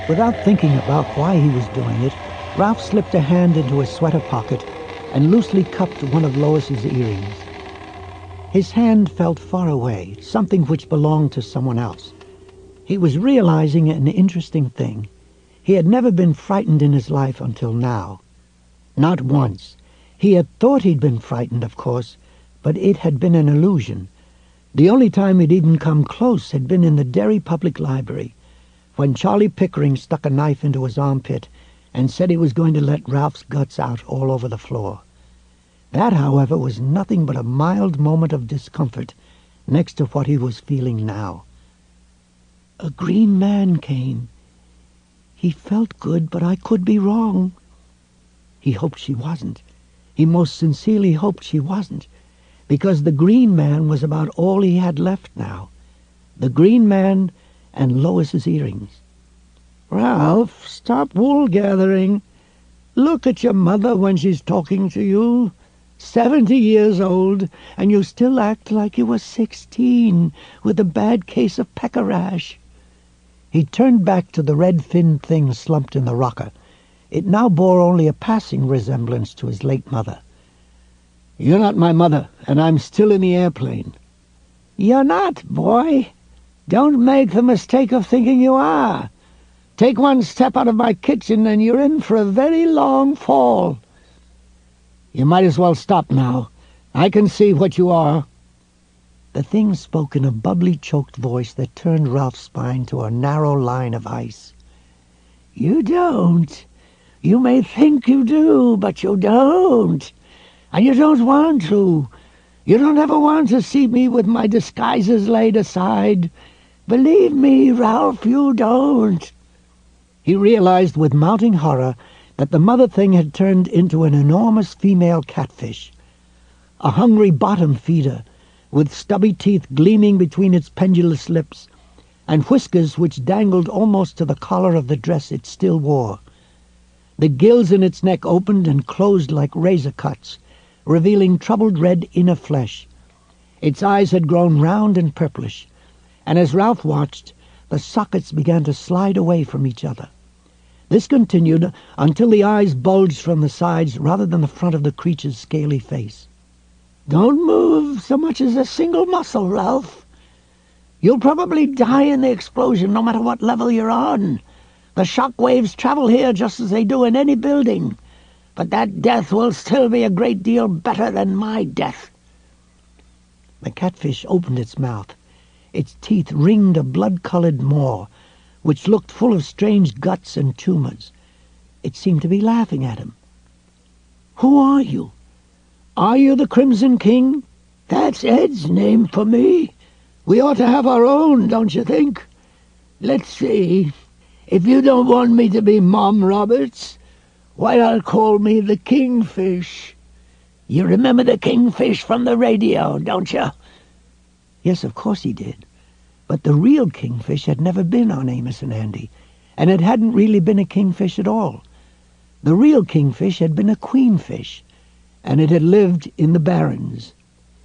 Without thinking about why he was doing it, Ralph slipped a hand into his sweater pocket and loosely cupped one of Lois's earrings. His hand felt far away, something which belonged to someone else. He was realizing an interesting thing. He had never been frightened in his life until now. Not once. He had thought he'd been frightened, of course, but it had been an illusion. The only time he'd even come close had been in the Derry Public Library, when Charlie Pickering stuck a knife into his armpit and said he was going to let Ralph's guts out all over the floor. That, however, was nothing but a mild moment of discomfort next to what he was feeling now. A green man came. He felt good, but I could be wrong. He hoped she wasn't. He most sincerely hoped she wasn't, because the green man was about all he had left now. The green man and Lois's earrings. "Ralph, stop wool gathering. Look at your mother when she's talking to you. 70 years old, and you still act like you were 16 with a bad case of pecker rash." He turned back to the red-finned thing slumped in the rocker. It now bore only a passing resemblance to his late mother. "You're not my mother, and I'm still in the airplane." "You're not, boy. Don't make the mistake of thinking you are. Take one step out of my kitchen and you're in for a very long fall." "You might as well stop now. I can see what you are." The thing spoke in a bubbly, choked voice that turned Ralph's spine to a narrow line of ice. "You don't. You may think you do, but you don't. And you don't want to. You don't ever want to see me with my disguises laid aside. Believe me, Ralph, you don't." He realized with mounting horror that the mother thing had turned into an enormous female catfish, a hungry bottom feeder, with stubby teeth gleaming between its pendulous lips, and whiskers which dangled almost to the collar of the dress it still wore. The gills in its neck opened and closed like razor cuts, revealing troubled red inner flesh. Its eyes had grown round and purplish, and as Ralph watched, the sockets began to slide away from each other. This continued until the eyes bulged from the sides rather than the front of the creature's scaly face. "Don't move so much as a single muscle, Ralph. You'll probably die in the explosion no matter what level you're on. The shock waves travel here just as they do in any building, but that death will still be a great deal better than my death." The catfish opened its mouth. Its teeth ringed a blood-colored maw, which looked full of strange guts and tumors. It seemed to be laughing at him. "Who are you? Are you the Crimson King?" "That's Ed's name for me. We ought to have our own, don't you think? Let's see. If you don't want me to be Mom Roberts, why not call me the Kingfish? You remember the Kingfish from the radio, don't you?" Yes, of course he did. But the real Kingfish had never been on Amos and Andy, and it hadn't really been a kingfish at all. The real Kingfish had been a queenfish, and it had lived in the barrens.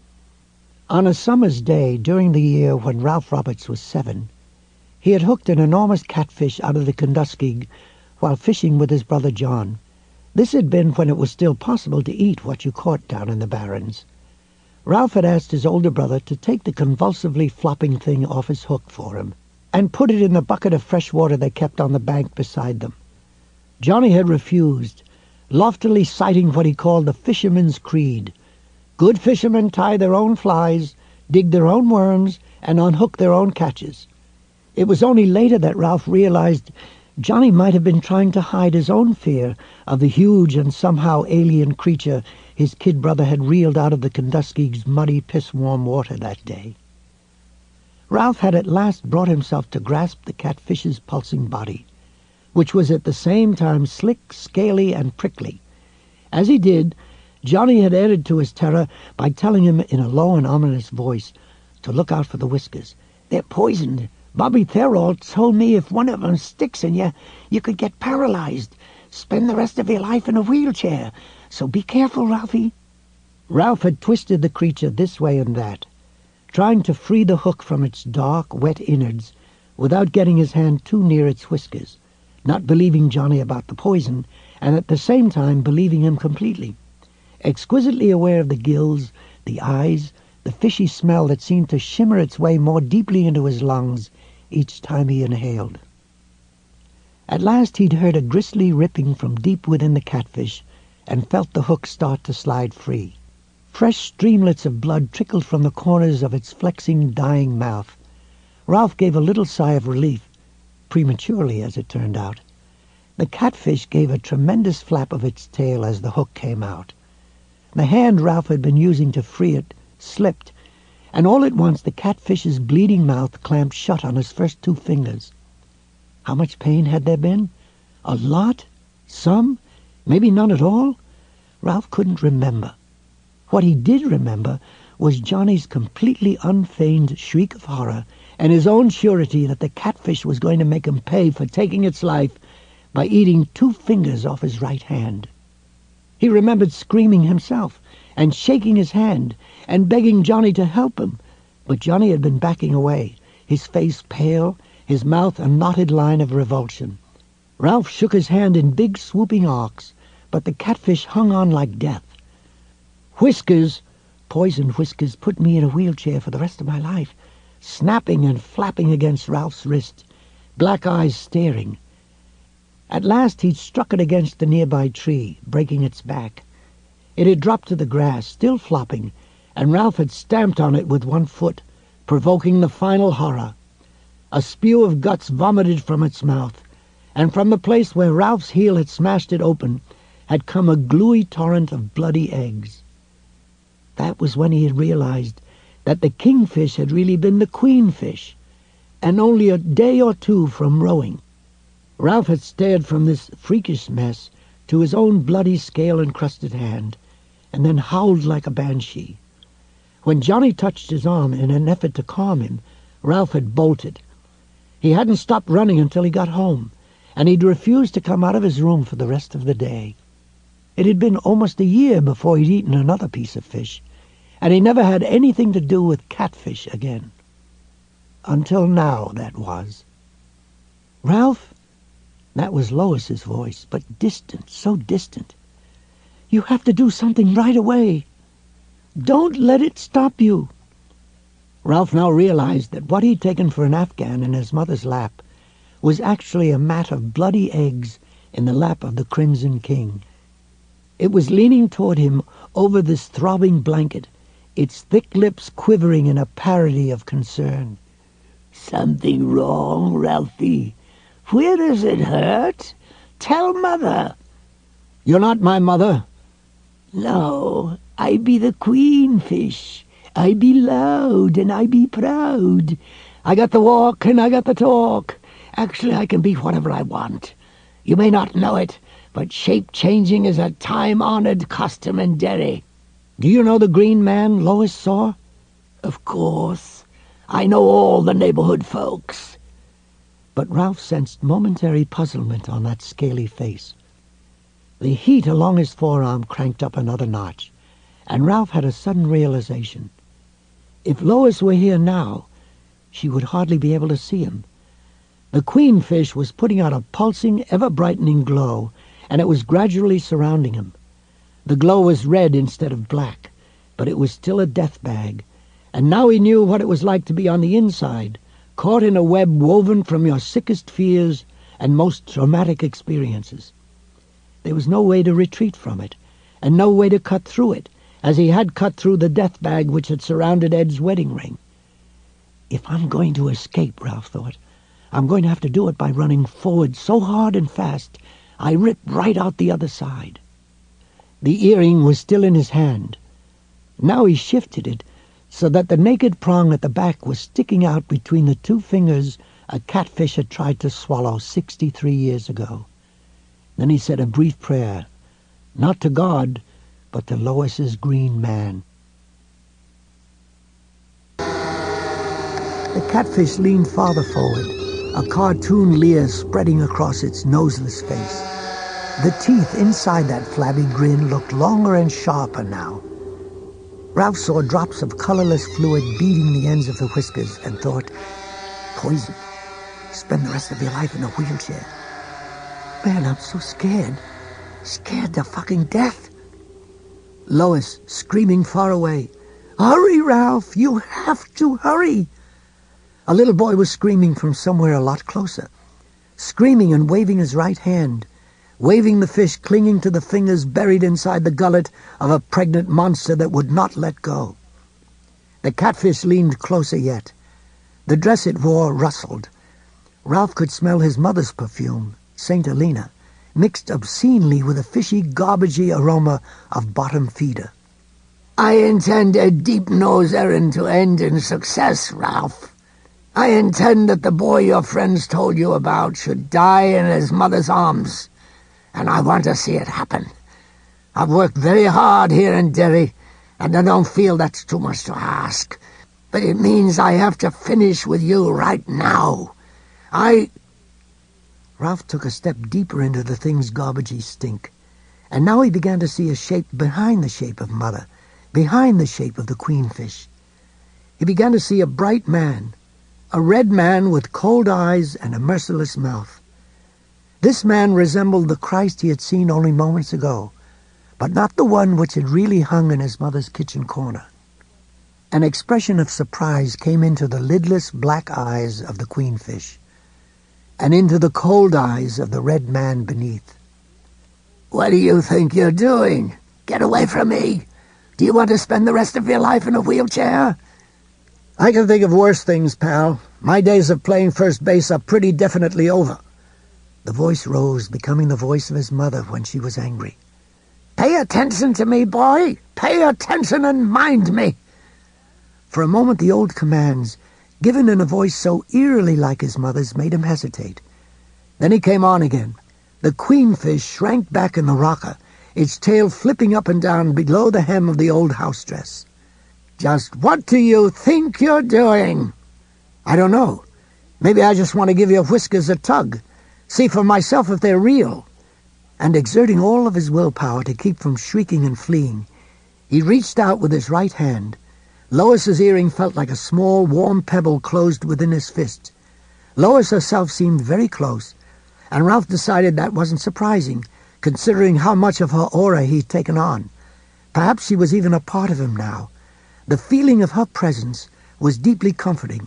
On a summer's day during the year when Ralph Roberts was 7, he had hooked an enormous catfish out of the Kenduskeag while fishing with his brother John. This had been when it was still possible to eat what you caught down in the barrens. Ralph had asked his older brother to take the convulsively flopping thing off his hook for him and put it in the bucket of fresh water they kept on the bank beside them. Johnny had refused, loftily citing what he called the fisherman's creed. Good fishermen tie their own flies, dig their own worms, and unhook their own catches. It was only later that Ralph realized Johnny might have been trying to hide his own fear of the huge and somehow alien creature his kid brother had reeled out of the Kenduskeag's muddy, piss-warm water that day. Ralph had at last brought himself to grasp the catfish's pulsing body, which was at the same time slick, scaly, and prickly. As he did, Johnny had added to his terror by telling him in a low and ominous voice to look out for the whiskers. "They're poisoned. Bobby Theriault told me if one of them sticks in you, you could get paralyzed, spend the rest of your life in a wheelchair. So be careful, Ralphie." Ralph had twisted the creature this way and that, trying to free the hook from its dark, wet innards without getting his hand too near its whiskers. not believing Johnny about the poison, and at the same time believing him completely. Exquisitely aware of the gills, the eyes, the fishy smell that seemed to shimmer its way more deeply into his lungs each time he inhaled. At last he'd heard a grisly ripping from deep within the catfish and felt the hook start to slide free. Fresh streamlets of blood trickled from the corners of its flexing, dying mouth. Ralph gave a little sigh of relief, prematurely as it turned out. The catfish gave a tremendous flap of its tail as the hook came out. The hand Ralph had been using to free it slipped, and all at once the catfish's bleeding mouth clamped shut on his first 2 fingers. How much pain had there been? A lot? Some? Maybe none at all? Ralph couldn't remember. What he did remember was Johnny's completely unfeigned shriek of horror and his own surety that the catfish was going to make him pay for taking its life by eating 2 fingers off his right hand. He remembered screaming himself and shaking his hand and begging Johnny to help him, but Johnny had been backing away, his face pale, his mouth a knotted line of revulsion. Ralph shook his hand in big swooping arcs, but the catfish hung on like death. Whiskers, poisoned Whiskers, put me in a wheelchair for the rest of my life, snapping and flapping against Ralph's wrist, black eyes staring. At last he'd struck it against the nearby tree, breaking its back. It had dropped to the grass, still flopping, and Ralph had stamped on it with 1 foot, provoking the final horror. A spew of guts vomited from its mouth, and from the place where Ralph's heel had smashed it open had come a gluey torrent of bloody eggs. That was when he had realized that the kingfish had really been the queenfish, and only a day or 2 from rowing. Ralph had stared from this freakish mess to his own bloody scale-encrusted hand, and then howled like a banshee. When Johnny touched his arm in an effort to calm him, Ralph had bolted. He hadn't stopped running until he got home, and he'd refused to come out of his room for the rest of the day. It had been almost a year before he'd eaten another piece of fish, and he never had anything to do with catfish again. Until now, that was. "Ralph?" That was Lois's voice, but distant, so distant. "You have to do something right away. Don't let it stop you." Ralph now realized that what he'd taken for an Afghan in his mother's lap was actually a mat of bloody eggs in the lap of the Crimson King. It was leaning toward him over this throbbing blanket, its thick lips quivering in a parody of concern. "Something wrong, Ralphie? Where does it hurt? Tell Mother." "You're not my mother." "No, I be the queenfish. I be loud and I be proud. I got the walk and I got the talk. Actually, I can be whatever I want. You may not know it, but shape-changing is a time-honored custom in Derry." "Do you know the green man Lois saw?" "Of course. I know all the neighborhood folks." But Ralph sensed momentary puzzlement on that scaly face. The heat along his forearm cranked up another notch, and Ralph had a sudden realization. If Lois were here now, she would hardly be able to see him. The queenfish was putting out a pulsing, ever-brightening glow, and it was gradually surrounding him. The glow was red instead of black, but it was still a death bag, and now he knew what it was like to be on the inside, caught in a web woven from your sickest fears and most traumatic experiences. There was no way to retreat from it, and no way to cut through it, as he had cut through the death bag which had surrounded Ed's wedding ring. If I'm going to escape, Ralph thought, I'm going to have to do it by running forward so hard and fast I rip right out the other side. The earring was still in his hand. Now he shifted it so that the naked prong at the back was sticking out between the 2 fingers a catfish had tried to swallow 63 years ago. Then he said a brief prayer, not to God, but to Lois's green man. The catfish leaned farther forward, a cartoon leer spreading across its noseless face. The teeth inside that flabby grin looked longer and sharper now. Ralph saw drops of colorless fluid beading the ends of the whiskers and thought, poison. Spend the rest of your life in a wheelchair. Man, I'm so scared. Scared to fucking death. Lois, screaming far away. Hurry, Ralph! You have to hurry! A little boy was screaming from somewhere a lot closer. Screaming and waving his right hand. Waving the fish clinging to the fingers buried inside the gullet of a pregnant monster that would not let go. The catfish leaned closer yet. The dress it wore rustled. Ralph could smell his mother's perfume, St. Helena, mixed obscenely with a fishy, garbagey aroma of bottom feeder. I intend a deep-nose errand to end in success, Ralph. I intend that the boy your friends told you about should die in his mother's arms, and I want to see it happen. I've worked very hard here in Derry, and I don't feel that's too much to ask, but it means I have to finish with you right now. Ralph took a step deeper into the thing's garbagey stink, and now he began to see a shape behind the shape of Mother, behind the shape of the queenfish. He began to see a bright man, a red man with cold eyes and a merciless mouth. This man resembled the Christ he had seen only moments ago, but not the one which had really hung in his mother's kitchen corner. An expression of surprise came into the lidless black eyes of the queenfish, and into the cold eyes of the red man beneath. What do you think you're doing? Get away from me! Do you want to spend the rest of your life in a wheelchair? I can think of worse things, pal. My days of playing first base are pretty definitely over. The voice rose, becoming the voice of his mother when she was angry. Pay attention to me, boy! Pay attention and mind me! For a moment the old commands, given in a voice so eerily like his mother's, made him hesitate. Then he came on again. The queenfish shrank back in the rocker, its tail flipping up and down below the hem of the old house dress. Just what do you think you're doing? I don't know. Maybe I just want to give your whiskers a tug, see for myself if they're real. And exerting all of his willpower to keep from shrieking and fleeing, he reached out with his right hand. Lois's earring felt like a small, warm pebble closed within his fist. Lois herself seemed very close, and Ralph decided that wasn't surprising, considering how much of her aura he'd taken on. Perhaps she was even a part of him now. The feeling of her presence was deeply comforting.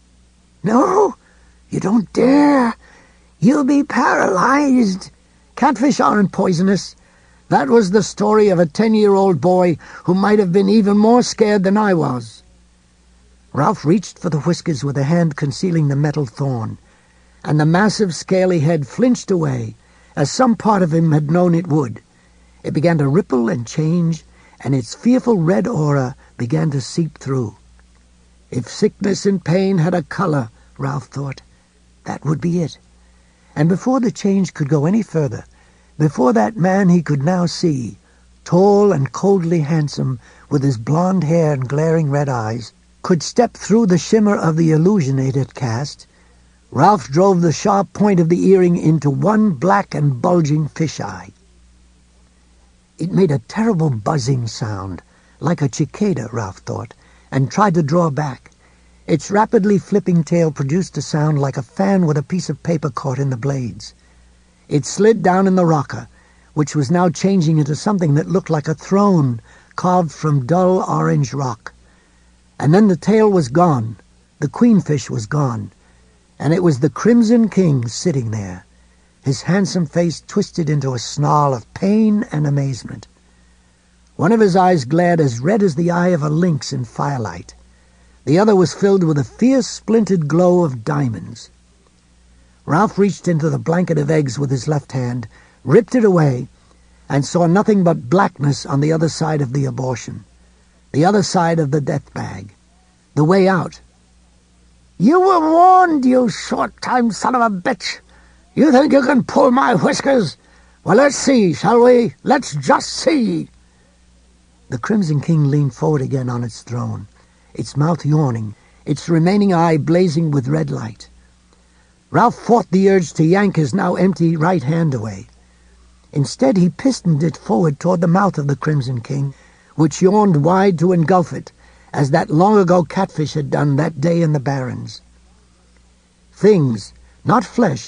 No, you don't dare. You'll be paralyzed. Catfish aren't poisonous. That was the story of a 10-year-old boy who might have been even more scared than I was. Ralph reached for the whiskers with a hand concealing the metal thorn, and the massive scaly head flinched away, as some part of him had known it would. It began to ripple and change, and its fearful red aura began to seep through. If sickness and pain had a color, Ralph thought, that would be it. And before the change could go any further, before that man he could now see, tall and coldly handsome, with his blond hair and glaring red eyes, could step through the shimmer of the illusion it had cast, Ralph drove the sharp point of the earring into one black and bulging fish-eye. It made a terrible buzzing sound, like a cicada, Ralph thought, and tried to draw back. Its rapidly flipping tail produced a sound like a fan with a piece of paper caught in the blades. It slid down in the rocker, which was now changing into something that looked like a throne carved from dull orange rock. And then the tail was gone, the queenfish was gone, and it was the Crimson King sitting there, his handsome face twisted into a snarl of pain and amazement. One of his eyes glared as red as the eye of a lynx in firelight. The other was filled with a fierce splintered glow of diamonds. Ralph reached into the blanket of eggs with his left hand, ripped it away, and saw nothing but blackness on the other side of the abortion, the other side of the death bag, the way out. You were warned, you short-time son of a bitch. You think you can pull my whiskers? Well, let's see, shall we? Let's just see. The Crimson King leaned forward again on its throne, its mouth yawning, its remaining eye blazing with red light. Ralph fought the urge to yank his now empty right hand away. Instead, he pistoned it forward toward the mouth of the Crimson King, which yawned wide to engulf it, as that long-ago catfish had done that day in the Barrens. Things, not flesh,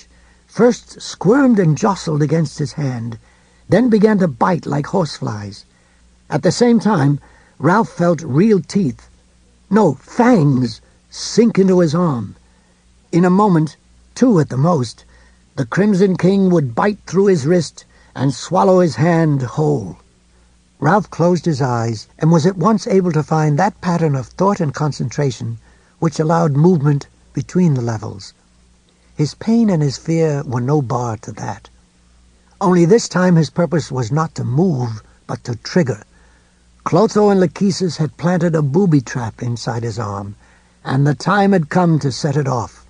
first squirmed and jostled against his hand, then began to bite like horseflies. At the same time, Ralph felt real teeth, no, fangs, sink into his arm. In a moment, 2 at the most, the Crimson King would bite through his wrist and swallow his hand whole. Ralph closed his eyes and was at once able to find that pattern of thought and concentration which allowed movement between the levels. His pain and his fear were no bar to that. Only this time his purpose was not to move, but to trigger. Clotho and Lachesis had planted a booby trap inside his arm, and the time had come to set it off.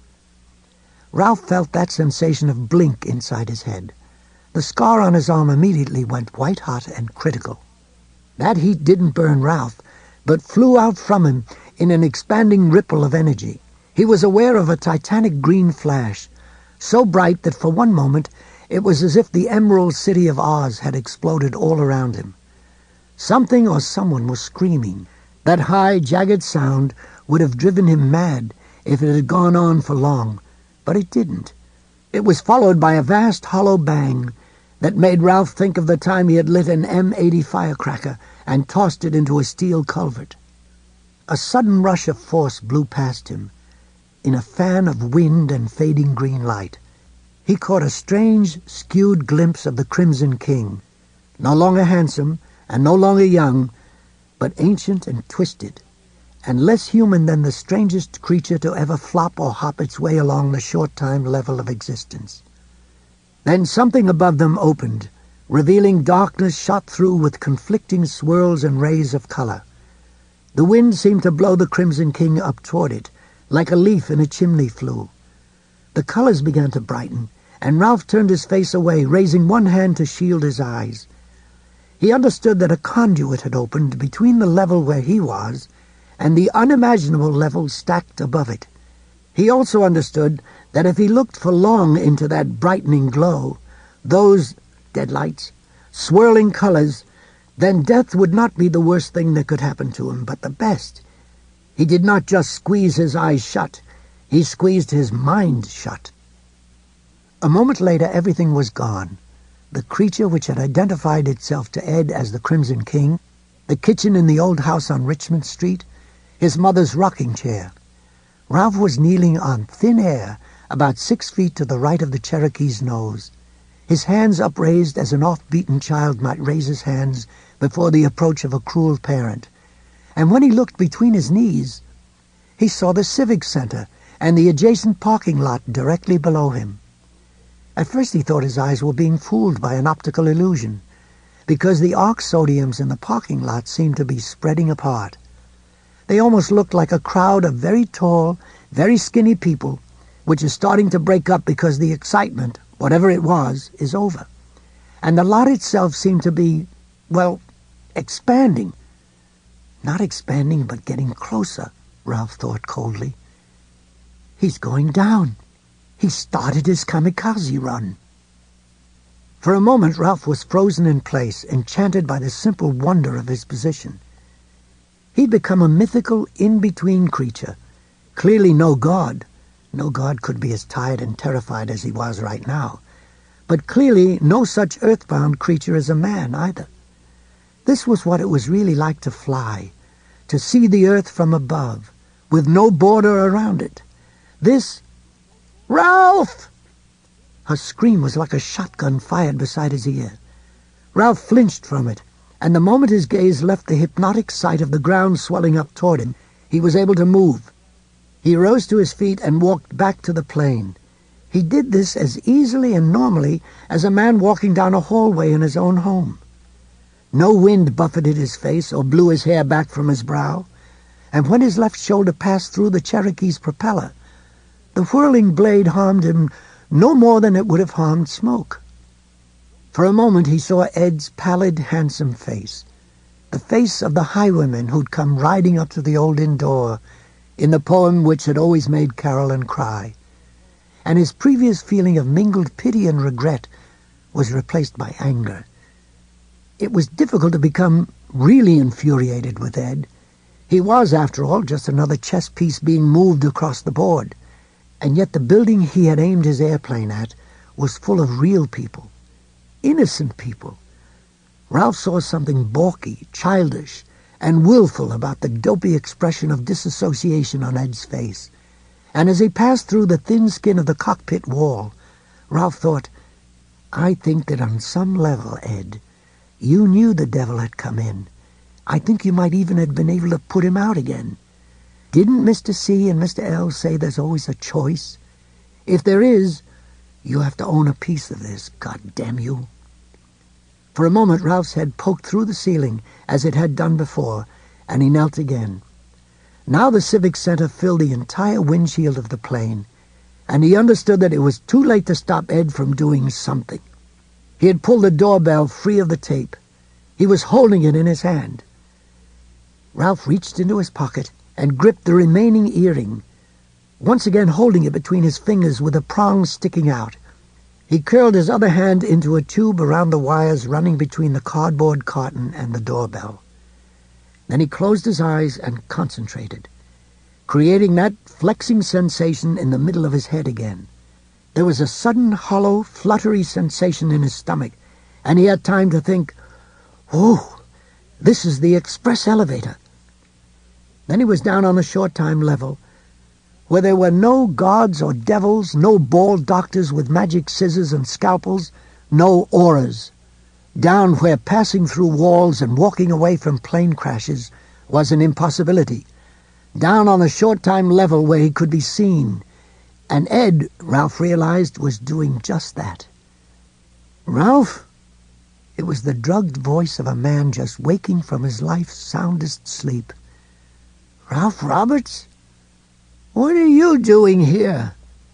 Ralph felt that sensation of blink inside his head. The scar on his arm immediately went white-hot and critical. That heat didn't burn Ralph, but flew out from him in an expanding ripple of energy. He was aware of a titanic green flash, so bright that for one moment it was as if the Emerald City of Oz had exploded all around him. Something or someone was screaming. That high, jagged sound would have driven him mad if it had gone on for long, but it didn't. It was followed by a vast hollow bang that made Ralph think of the time he had lit an M80 firecracker and tossed it into a steel culvert. A sudden rush of force blew past him, in a fan of wind and fading green light. He caught a strange, skewed glimpse of the Crimson King, no longer handsome and no longer young, but ancient and twisted, and less human than the strangest creature to ever flop or hop its way along the short-time level of existence. Then something above them opened, revealing darkness shot through with conflicting swirls and rays of color. The wind seemed to blow the Crimson King up toward it, like a leaf in a chimney flue. The colors began to brighten, and Ralph turned his face away, raising one hand to shield his eyes. He understood that a conduit had opened between the level where he was and the unimaginable level stacked above it. He also understood that if he looked for long into that brightening glow, those deadlights, swirling colors, then death would not be the worst thing that could happen to him, but the best. He did not just squeeze his eyes shut, he squeezed his mind shut. A moment later everything was gone. The creature which had identified itself to Ed as the Crimson King, the kitchen in the old house on Richmond Street, his mother's rocking chair. Ralph was kneeling on thin air about 6 feet to the right of the Cherokee's nose, his hands upraised as an off-beaten child might raise his hands before the approach of a cruel parent. And when he looked between his knees, he saw the Civic Center and the adjacent parking lot directly below him. At first he thought his eyes were being fooled by an optical illusion, because the arc sodiums in the parking lot seemed to be spreading apart. They almost looked like a crowd of very tall, very skinny people, which is starting to break up because the excitement, whatever it was, is over. And the lot itself seemed to be, well, expanding. Not expanding, but getting closer, Ralph thought coldly. He's going down. He started his kamikaze run. For a moment Ralph was frozen in place, enchanted by the simple wonder of his position. He'd become a mythical in-between creature, clearly no god. No god could be as tired and terrified as he was right now, but clearly no such earthbound creature as a man either. This was what it was really like to fly, to see the earth from above, with no border around it. This... Ralph! Her scream was like a shotgun fired beside his ear. Ralph flinched from it, and the moment his gaze left the hypnotic sight of the ground swelling up toward him, he was able to move. He rose to his feet and walked back to the plane. He did this as easily and normally as a man walking down a hallway in his own home. No wind buffeted his face or blew his hair back from his brow, and when his left shoulder passed through the Cherokee's propeller, the whirling blade harmed him no more than it would have harmed smoke. For a moment he saw Ed's pallid, handsome face, the face of the highwayman who'd come riding up to the old inn door in the poem which had always made Carolyn cry, and his previous feeling of mingled pity and regret was replaced by anger. It was difficult to become really infuriated with Ed. He was, after all, just another chess piece being moved across the board, and yet the building he had aimed his airplane at was full of real people, innocent people. Ralph saw something balky, childish, and willful about the dopey expression of disassociation on Ed's face. And as he passed through the thin skin of the cockpit wall, Ralph thought, I think that on some level, Ed, you knew the devil had come in. I think you might even have been able to put him out again. Didn't Mr. C and Mr. L say there's always a choice? If there is, you have to own a piece of this, God damn you. For a moment Ralph's head poked through the ceiling as it had done before, and he knelt again. Now the Civic Center filled the entire windshield of the plane, and he understood that it was too late to stop Ed from doing something. He had pulled the doorbell free of the tape. He was holding it in his hand. Ralph reached into his pocket and gripped the remaining earring, once again holding it between his fingers with the prongs sticking out. He curled his other hand into a tube around the wires running between the cardboard carton and the doorbell. Then he closed his eyes and concentrated, creating that flexing sensation in the middle of his head again. There was a sudden hollow, fluttery sensation in his stomach, and he had time to think, "Whoa, this is the express elevator." Then he was down on the short-time level, where there were no gods or devils, no bald doctors with magic scissors and scalpels, no auras. Down where passing through walls and walking away from plane crashes was an impossibility. Down on the short-time level where he could be seen. And Ed, Ralph realized, was doing just that. "Ralph?" It was the drugged voice of a man just waking from his life's soundest sleep. "Ralph Roberts? What are you doing here?"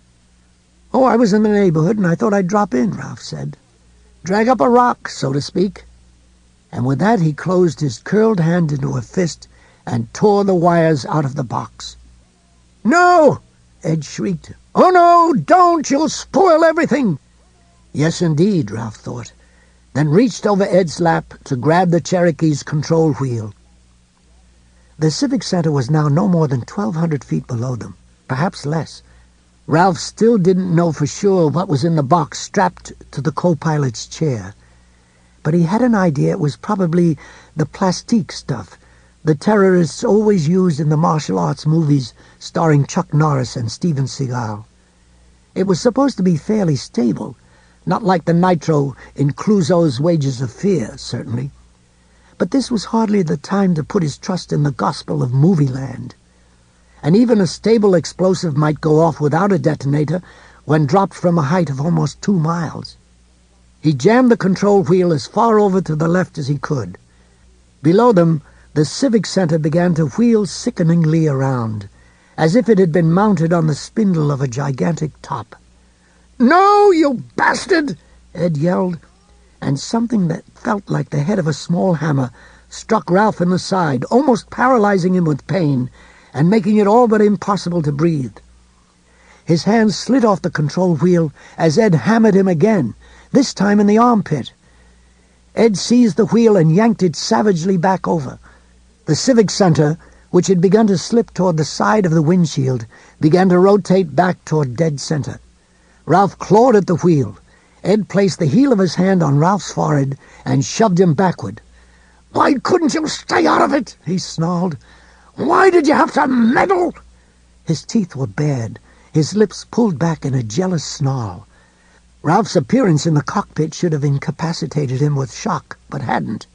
"Oh, I was in the neighborhood, and I thought I'd drop in," Ralph said. "Drag up a rock, so to speak." And with that he closed his curled hand into a fist and tore the wires out of the box. "No!" Ed shrieked. "Oh, no, don't! You'll spoil everything!" Yes, indeed, Ralph thought, then reached over Ed's lap to grab the Cherokee's control wheel. The Civic Center was now no more than 1,200 feet below them, perhaps less. Ralph still didn't know for sure what was in the box strapped to the co-pilot's chair, but he had an idea it was probably the plastique stuff the terrorists always used in the martial arts movies starring Chuck Norris and Steven Seagal. It was supposed to be fairly stable, not like the nitro in Clouseau's Wages of Fear, certainly. But this was hardly the time to put his trust in the gospel of movie land. And even a stable explosive might go off without a detonator when dropped from a height of almost 2 miles. He jammed the control wheel as far over to the left as he could. Below them, the Civic Center began to wheel sickeningly around, as if it had been mounted on the spindle of a gigantic top. "No, you bastard!" Ed yelled, and something that felt like the head of a small hammer struck Ralph in the side, almost paralyzing him with pain and making it all but impossible to breathe. His hand slid off the control wheel as Ed hammered him again, this time in the armpit. Ed seized the wheel and yanked it savagely back over. The Civic Center, which had begun to slip toward the side of the windshield, began to rotate back toward dead center. Ralph clawed at the wheel. Ed placed the heel of his hand on Ralph's forehead and shoved him backward. "Why couldn't you stay out of it?" he snarled. "Why did you have to meddle?" His teeth were bared, his lips pulled back in a jealous snarl. Ralph's appearance in the cockpit should have incapacitated him with shock, but hadn't.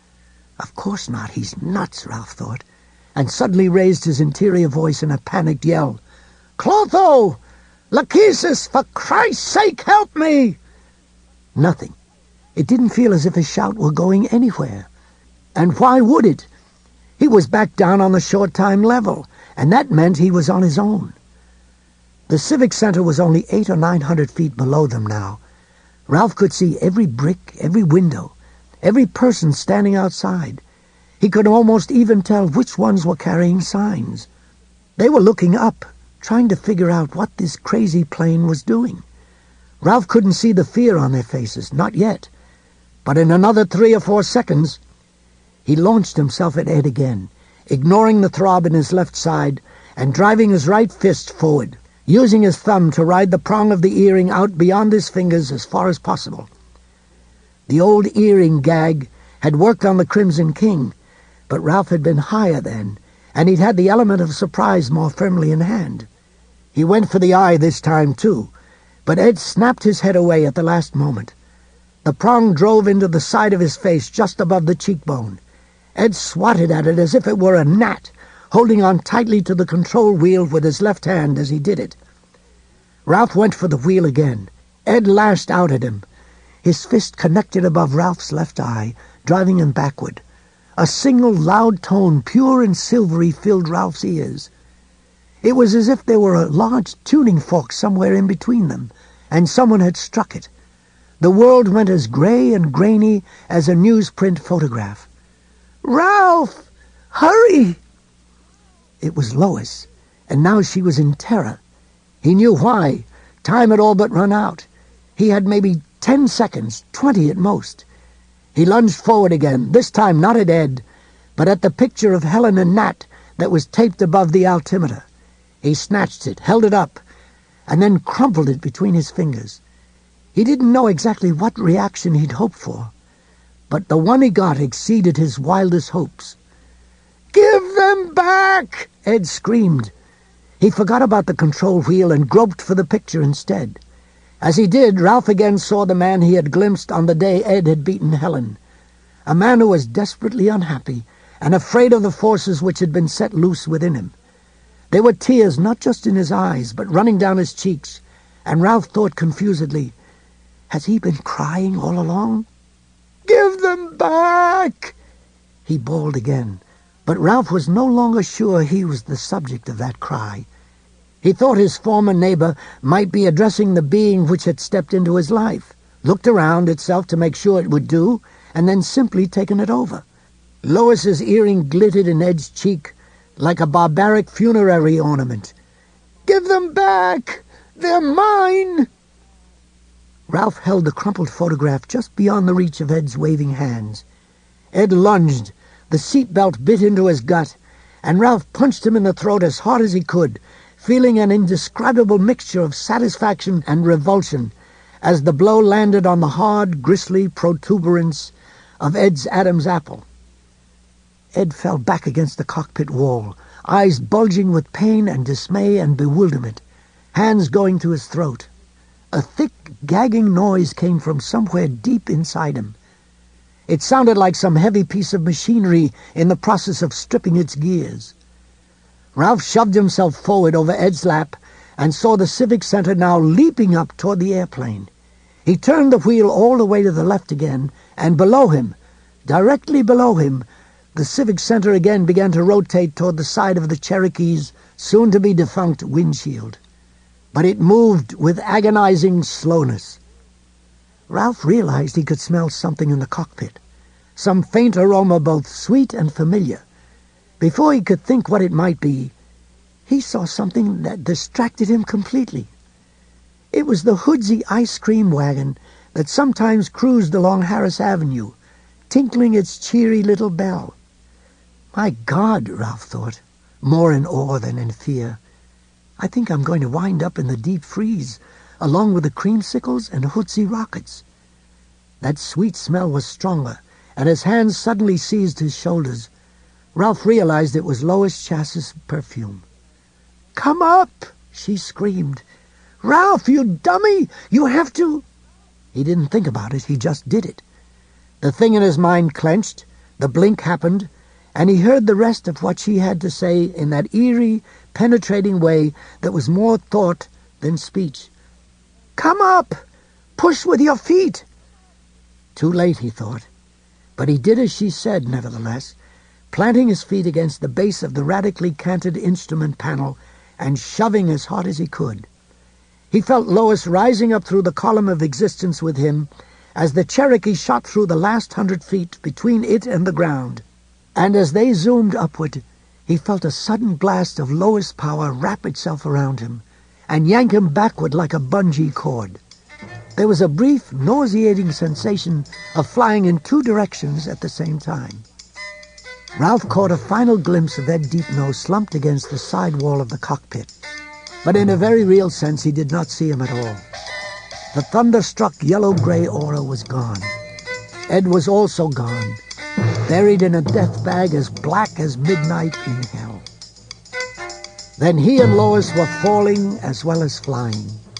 Of course not, he's nuts, Ralph thought, and suddenly raised his interior voice in a panicked yell. "Clotho! Lachesis, for Christ's sake, help me!" Nothing. It didn't feel as if his shout were going anywhere. And why would it? He was back down on the short-time level, and that meant he was on his own. The Civic Center was only 800 or 900 feet below them now. Ralph could see every brick, every window, every person standing outside. He could almost even tell which ones were carrying signs. They were looking up, trying to figure out what this crazy plane was doing. Ralph couldn't see the fear on their faces, not yet. But in another 3 or 4 seconds, he launched himself at Ed again, ignoring the throb in his left side and driving his right fist forward. using his thumb to ride the prong of the earring out beyond his fingers as far as possible. The old earring gag had worked on the Crimson King, but Ralph had been higher then, and he'd had the element of surprise more firmly in hand. He went for the eye this time, too, but Ed snapped his head away at the last moment. The prong drove into the side of his face just above the cheekbone. Ed swatted at it as if it were a gnat, holding on tightly to the control wheel with his left hand as he did it. Ralph went for the wheel again. Ed lashed out at him. His fist connected above Ralph's left eye, driving him backward. A single loud tone, pure and silvery, filled Ralph's ears. It was as if there were a large tuning fork somewhere in between them, and someone had struck it. The world went as gray and grainy as a newsprint photograph. "Ralph! Hurry!" It was Lois, and now she was in terror. He knew why. Time had all but run out. He had maybe 10 seconds, 20 at most. He lunged forward again, this time not at Ed, but at the picture of Helen and Nat that was taped above the altimeter. He snatched it, held it up, and then crumpled it between his fingers. He didn't know exactly what reaction he'd hoped for, but the one he got exceeded his wildest hopes. "Give them back!" Ed screamed. He forgot about the control wheel and groped for the picture instead. As he did, Ralph again saw the man he had glimpsed on the day Ed had beaten Helen. A man who was desperately unhappy and afraid of the forces which had been set loose within him. There were tears not just in his eyes, but running down his cheeks, and Ralph thought confusedly, "Has he been crying all along?" "Give them back!" he bawled again, but Ralph was no longer sure he was the subject of that cry. He thought his former neighbor might be addressing the being which had stepped into his life, looked around itself to make sure it would do, and then simply taken it over. Lois's earring glittered in Ed's cheek like a barbaric funerary ornament. "Give them back! They're mine!" Ralph held the crumpled photograph just beyond the reach of Ed's waving hands. Ed lunged. The seatbelt bit into his gut, and Ralph punched him in the throat as hard as he could, feeling an indescribable mixture of satisfaction and revulsion as the blow landed on the hard, gristly protuberance of Ed's Adam's apple. Ed fell back against the cockpit wall, eyes bulging with pain and dismay and bewilderment, hands going to his throat. A thick, gagging noise came from somewhere deep inside him. It sounded like some heavy piece of machinery in the process of stripping its gears. Ralph shoved himself forward over Ed's lap and saw the Civic Center now leaping up toward the airplane. He turned the wheel all the way to the left again, and below him, directly below him, the Civic Center again began to rotate toward the side of the Cherokee's soon-to-be-defunct windshield. But it moved with agonizing slowness. Ralph realized he could smell something in the cockpit, some faint aroma both sweet and familiar. Before he could think what it might be, he saw something that distracted him completely. It was the Hoodsey ice cream wagon that sometimes cruised along Harris Avenue, tinkling its cheery little bell. My God, Ralph thought, more in awe than in fear. I think I'm going to wind up in the deep freeze, along with the creamsicles and Hoodsey rockets. That sweet smell was stronger, and his hands suddenly seized his shoulders. Ralph realized it was Lois Chass's perfume. "Come up!" she screamed. "Ralph, you dummy! You have to—" He didn't think about it, he just did it. The thing in his mind clenched, the blink happened, and he heard the rest of what she had to say in that eerie, penetrating way that was more thought than speech. "Come up! Push with your feet!" Too late, he thought. But he did as she said, nevertheless, planting his feet against the base of the radically canted instrument panel and shoving as hard as he could. He felt Lois rising up through the column of existence with him as the Cherokee shot through the last 100 feet between it and the ground. And as they zoomed upward, he felt a sudden blast of Lois power wrap itself around him and yank him backward like a bungee cord. There was a brief, nauseating sensation of flying in two directions at the same time. Ralph caught a final glimpse of Ed Deepnose slumped against the side wall of the cockpit. But in a very real sense, he did not see him at all. The thunderstruck yellow-gray aura was gone. Ed was also gone, buried in a death bag as black as midnight in hell. Then he and Lois were falling as well as flying.